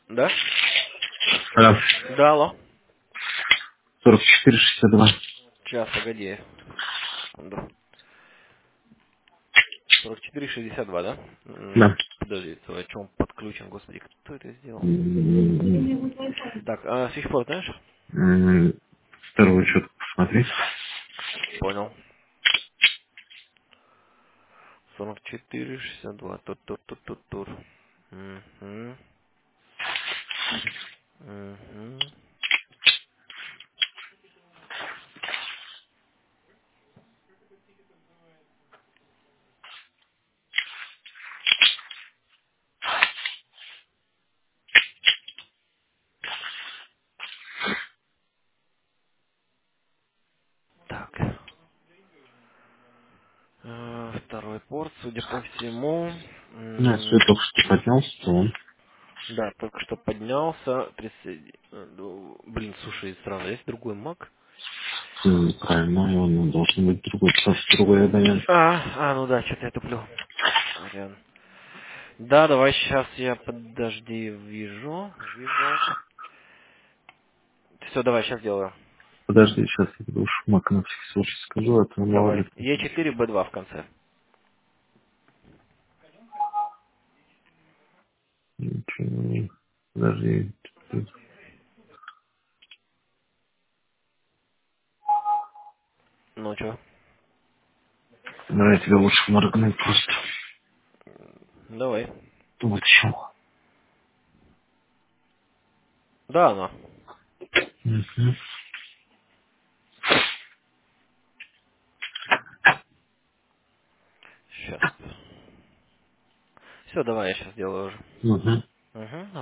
Да? Алло. Да, алло. 44,62. Сейчас, погоди. Секунду. 44,62, да? Да. Подожди, о чем подключен, господи, кто это сделал? М, Так, а с пор, знаешь? Второй учет посмотри. Понял. 44,62. Тур-тур-тур-тур-тур. Угу. Угу. Так. Второй порт, судя по всему. Да, все только что поднялся, то он Да, только что поднялся. Ну, блин, слушай, странно, есть другой маг? правильно, и он должен быть другой, потому что другой абонент. Ну да, что-то я туплю. Сорян. Да, давай сейчас я, подожди, вижу. Все, давай, сейчас делаю. Подожди, сейчас я буду шмак на всякий случай скажу, а то мало Давай. ли. Е4, Б2 в конце. Ничего не... Подожди. Ну, что? Давай я тебе лучше моргнуть просто. Давай. Вот еще. Да, она. Угу. Сейчас. Все, давай, я сейчас делаю уже. Угу. Угу.